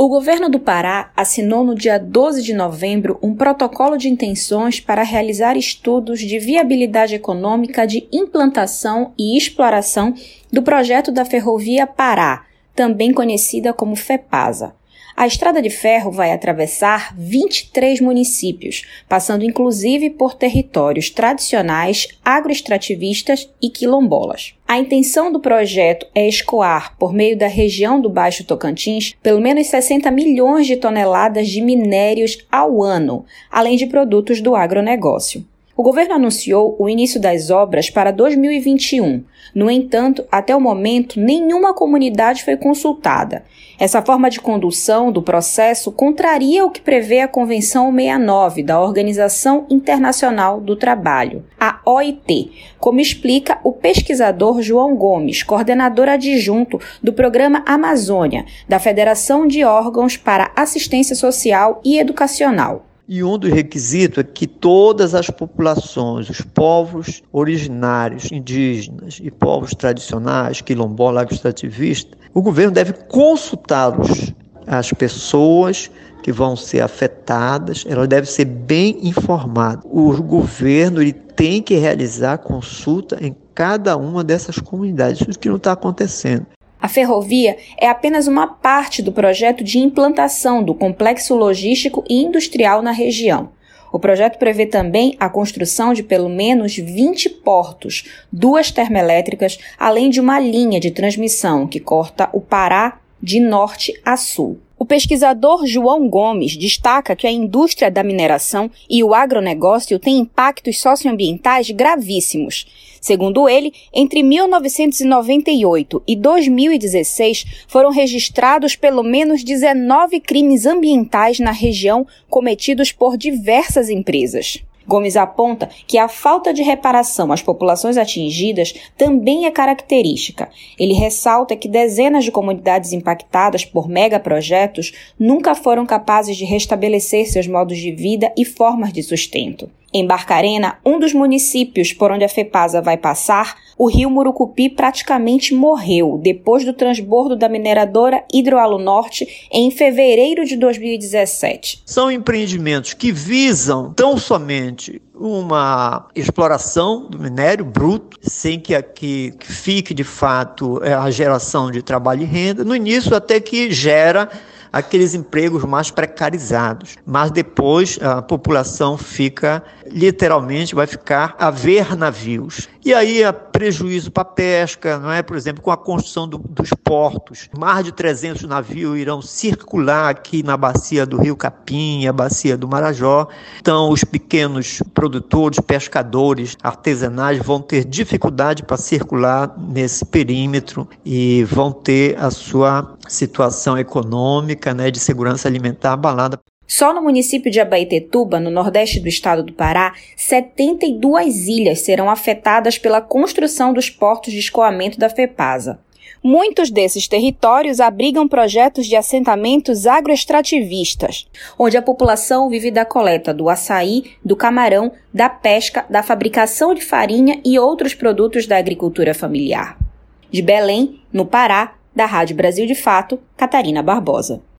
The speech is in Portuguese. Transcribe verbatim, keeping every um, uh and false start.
O governo do Pará assinou no dia doze de novembro um protocolo de intenções para realizar estudos de viabilidade econômica de implantação e exploração do projeto da Ferrovia Pará, também conhecida como FEPASA. A estrada de ferro vai atravessar vinte e três municípios, passando inclusive por territórios tradicionais, agroextrativistas e quilombolas. A intenção do projeto é escoar, por meio da região do Baixo Tocantins, pelo menos sessenta milhões de toneladas de minérios ao ano, além de produtos do agronegócio. O governo anunciou o início das obras para dois mil e vinte e um. No entanto, até o momento, nenhuma comunidade foi consultada. Essa forma de condução do processo contraria o que prevê a Convenção sessenta e nove da Organização Internacional do Trabalho, a O I T, como explica o pesquisador João Gomes, coordenador adjunto do Programa Amazônia, da Federação de Órgãos para Assistência Social e Educacional. E um dos requisitos é que todas as populações, os povos originários, indígenas e povos tradicionais, quilombola, agroextrativista, o governo deve consultá-los. As pessoas que vão ser afetadas, elas devem ser bem informadas. O governo ele tem que realizar consulta em cada uma dessas comunidades, isso que não está acontecendo. A ferrovia é apenas uma parte do projeto de implantação do complexo logístico e industrial na região. O projeto prevê também a construção de pelo menos vinte portos, duas termoelétricas, além de uma linha de transmissão que corta o Pará de norte a sul. O pesquisador João Gomes destaca que a indústria da mineração e o agronegócio têm impactos socioambientais gravíssimos. Segundo ele, entre mil novecentos e noventa e oito e dois mil e dezesseis foram registrados pelo menos dezenove crimes ambientais na região cometidos por diversas empresas. Gomes aponta que a falta de reparação às populações atingidas também é característica. Ele ressalta que dezenas de comunidades impactadas por megaprojetos nunca foram capazes de restabelecer seus modos de vida e formas de sustento. Em Barcarena, um dos municípios por onde a FEPASA vai passar, o rio Murucupi praticamente morreu depois do transbordo da mineradora Hidroalunorte em fevereiro de dois mil e dezessete. São empreendimentos que visam tão somente uma exploração do minério bruto, sem que aqui fique de fato a geração de trabalho e renda. No início até que gera aqueles empregos mais precarizados, mas depois a população fica, literalmente, vai ficar a ver navios. E aí há prejuízo para a pesca, não é? Por exemplo, com a construção do, dos portos, mais de trezentos navios irão circular aqui na bacia do Rio Capim, a bacia do Marajó. Então, os pequenos produtores, pescadores, artesanais vão ter dificuldade para circular nesse perímetro e vão ter a sua situação econômica, né, de segurança alimentar abalada. Só no município de Abaetetuba, no nordeste do estado do Pará, setenta e duas ilhas serão afetadas pela construção dos portos de escoamento da FEPASA. Muitos desses territórios abrigam projetos de assentamentos agroextrativistas, onde a população vive da coleta do açaí, do camarão, da pesca, da fabricação de farinha e outros produtos da agricultura familiar. De Belém, no Pará, da Rádio Brasil de Fato, Catarina Barbosa.